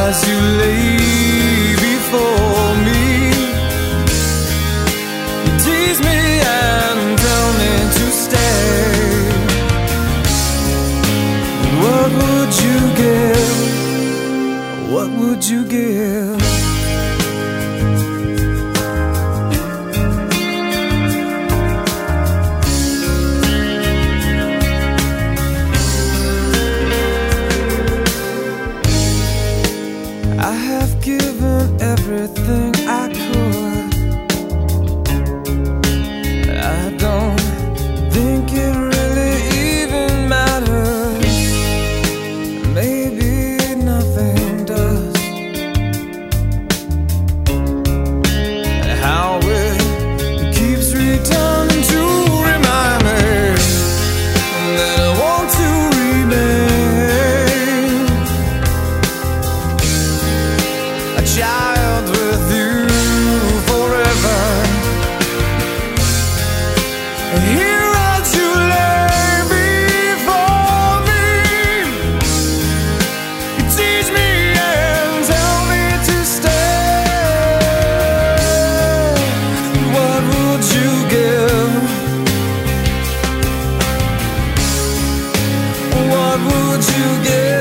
as you lay before me. You tease me and tell me to stay. What would you give? What would you give? I have given everything I could. I don't think it really even matters. Maybe nothing does. How it keeps returning to remind me that I want to remain a child with you forever. Here as you lay before me, you teach me and tell me to stay. What would you give? What would you give?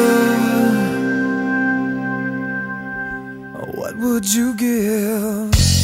What would you give?